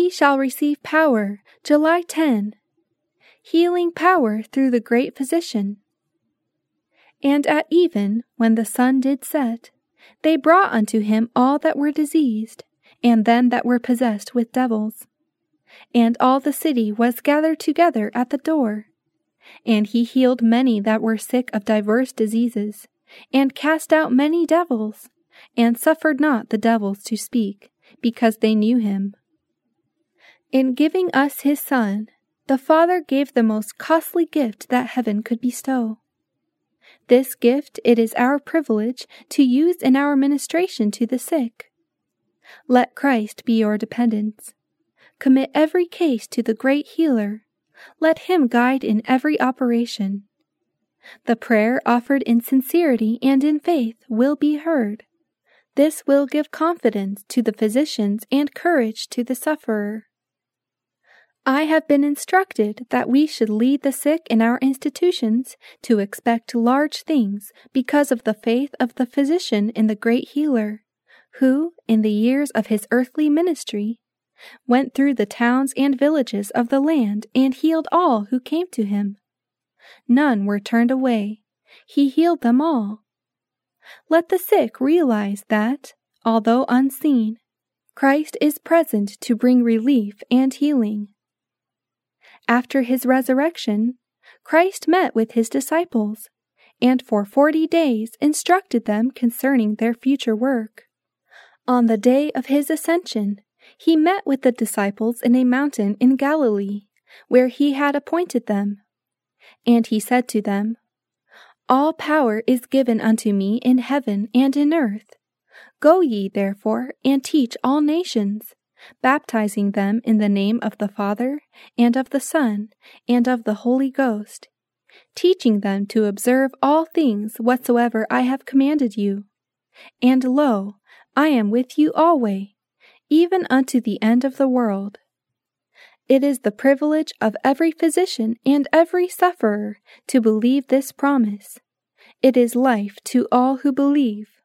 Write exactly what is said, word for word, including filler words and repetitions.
He shall receive power, July tenth, healing power through the great physician. And at even, when the sun did set, they brought unto him all that were diseased, and them that were possessed with devils. And all the city was gathered together at the door. And he healed many that were sick of divers diseases, and cast out many devils, and suffered not the devils to speak, because they knew him. In giving us his Son, the Father gave the most costly gift that heaven could bestow. This gift it is our privilege to use in our ministration to the sick. Let Christ be your dependence. Commit every case to the great healer. Let him guide in every operation. The prayer offered in sincerity and in faith will be heard. This will give confidence to the physicians and courage to the sufferer. I have been instructed that we should lead the sick in our institutions to expect large things because of the faith of the physician in the great healer, who, in the years of his earthly ministry, went through the towns and villages of the land and healed all who came to him. None were turned away. He healed them all. Let the sick realize that, although unseen, Christ is present to bring relief and healing. After his resurrection, Christ met with his disciples, and for forty days instructed them concerning their future work. On the day of his ascension, he met with the disciples in a mountain in Galilee, where he had appointed them. And he said to them, All power is given unto me in heaven and in earth. Go ye therefore and teach all nations, baptizing them in the name of the Father, and of the Son, and of the Holy Ghost, teaching them to observe all things whatsoever I have commanded you. And lo, I am with you alway, even unto the end of the world. It is the privilege of every physician and every sufferer to believe this promise. It is life to all who believe.